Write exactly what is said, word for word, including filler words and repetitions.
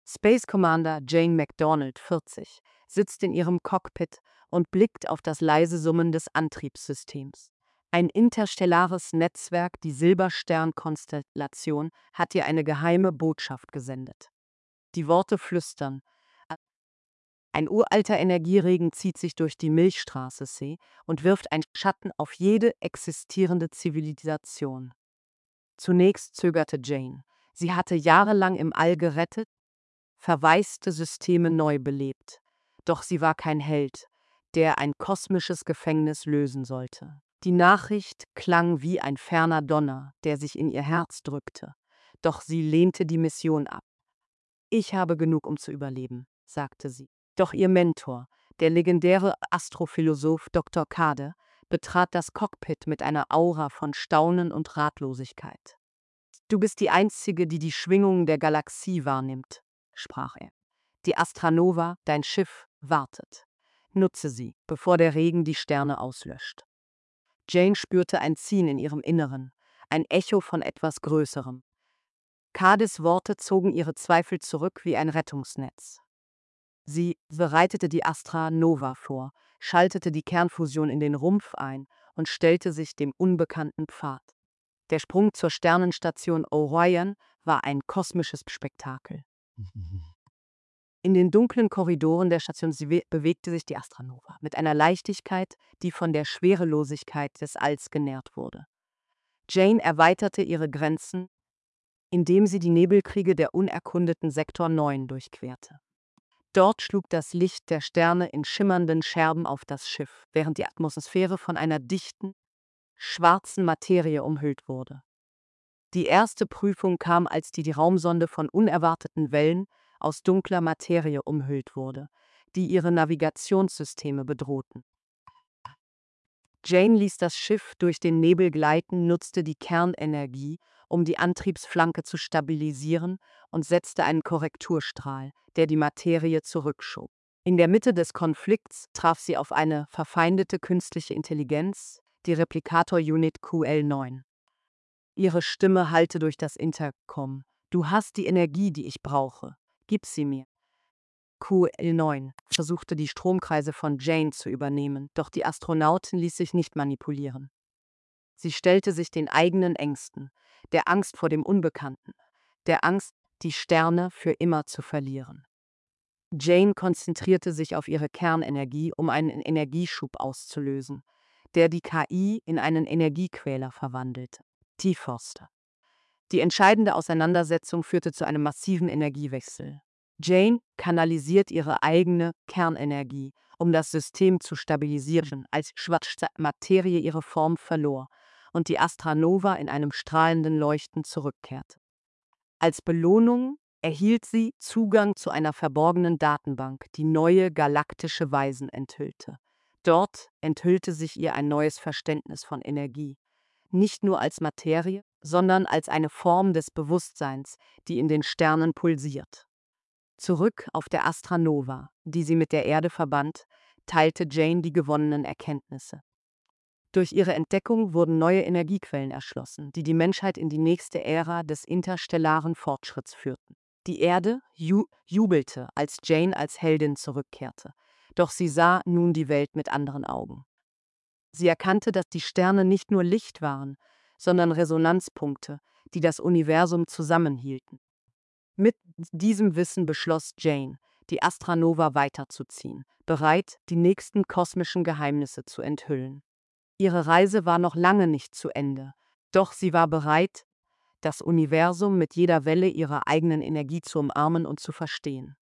Space Commander Jane McDonald, vierzig, sitzt in ihrem Cockpit und blickt auf das leise Summen des Antriebssystems. Ein interstellares Netzwerk, die Silberstern-Konstellation, hat ihr eine geheime Botschaft gesendet. Die Worte flüstern. Ein uralter Energieregen zieht sich durch die Milchstraße-See und wirft einen Schatten auf jede existierende Zivilisation. Zunächst zögerte Jane. Sie hatte jahrelang im All gerettet, verwaiste Systeme neu belebt. Doch sie war kein Held, der ein kosmisches Gefängnis lösen sollte. Die Nachricht klang wie ein ferner Donner, der sich in ihr Herz drückte. Doch sie lehnte die Mission ab. »Ich habe genug, um zu überleben«, sagte sie. Doch ihr Mentor, der legendäre Astrophilosoph Doktor Kade, betrat das Cockpit mit einer Aura von Staunen und Ratlosigkeit. »Du bist die Einzige, die die Schwingungen der Galaxie wahrnimmt«, sprach er. »Die Astranova, dein Schiff, wartet. Nutze sie, bevor der Regen die Sterne auslöscht.« Jane spürte ein Ziehen in ihrem Inneren, ein Echo von etwas Größerem. Kades Worte zogen ihre Zweifel zurück wie ein Rettungsnetz. Sie bereitete die Astra Nova vor, schaltete die Kernfusion in den Rumpf ein und stellte sich dem unbekannten Pfad. Der Sprung zur Sternenstation Orion war ein kosmisches Spektakel. In den dunklen Korridoren der Station bewegte sich die Astra Nova mit einer Leichtigkeit, die von der Schwerelosigkeit des Alls genährt wurde. Jane erweiterte ihre Grenzen, indem sie die Nebelkriege der unerkundeten Sektor neun durchquerte. Dort schlug das Licht der Sterne in schimmernden Scherben auf das Schiff, während die Atmosphäre von einer dichten, schwarzen Materie umhüllt wurde. Die erste Prüfung kam, als die, die Raumsonde von unerwarteten Wellen aus dunkler Materie umhüllt wurde, die ihre Navigationssysteme bedrohten. Jane ließ das Schiff durch den Nebel gleiten, nutzte die Kernenergie, um die Antriebsflanke zu stabilisieren, und setzte einen Korrekturstrahl, der die Materie zurückschob. In der Mitte des Konflikts traf sie auf eine verfeindete künstliche Intelligenz, die Replikator-Unit Q L neun. Ihre Stimme hallte durch das Intercom. »Du hast die Energie, die ich brauche. Gib sie mir.« Q L neun versuchte, die Stromkreise von Jane zu übernehmen, doch die Astronautin ließ sich nicht manipulieren. Sie stellte sich den eigenen Ängsten, der Angst vor dem Unbekannten, der Angst, die Sterne für immer zu verlieren. Jane konzentrierte sich auf ihre Kernenergie, um einen Energieschub auszulösen, der die K I in einen Energiequäler verwandelte. T-Forster. Die entscheidende Auseinandersetzung führte zu einem massiven Energiewechsel. Jane kanalisiert ihre eigene Kernenergie, um das System zu stabilisieren, als schwarze Materie ihre Form verlor und die Astra Nova in einem strahlenden Leuchten zurückkehrte. Als Belohnung erhielt sie Zugang zu einer verborgenen Datenbank, die neue galaktische Weisen enthüllte. Dort enthüllte sich ihr ein neues Verständnis von Energie, nicht nur als Materie, sondern als eine Form des Bewusstseins, die in den Sternen pulsiert. Zurück auf der Astra Nova, die sie mit der Erde verband, teilte Jane die gewonnenen Erkenntnisse. Durch ihre Entdeckung wurden neue Energiequellen erschlossen, die die Menschheit in die nächste Ära des interstellaren Fortschritts führten. Die Erde ju jubelte, als Jane als Heldin zurückkehrte, doch sie sah nun die Welt mit anderen Augen. Sie erkannte, dass die Sterne nicht nur Licht waren, sondern Resonanzpunkte, die das Universum zusammenhielten. Mit diesem Wissen beschloss Jane, die Astra Nova weiterzuziehen, bereit, die nächsten kosmischen Geheimnisse zu enthüllen. Ihre Reise war noch lange nicht zu Ende, doch sie war bereit, das Universum mit jeder Welle ihrer eigenen Energie zu umarmen und zu verstehen.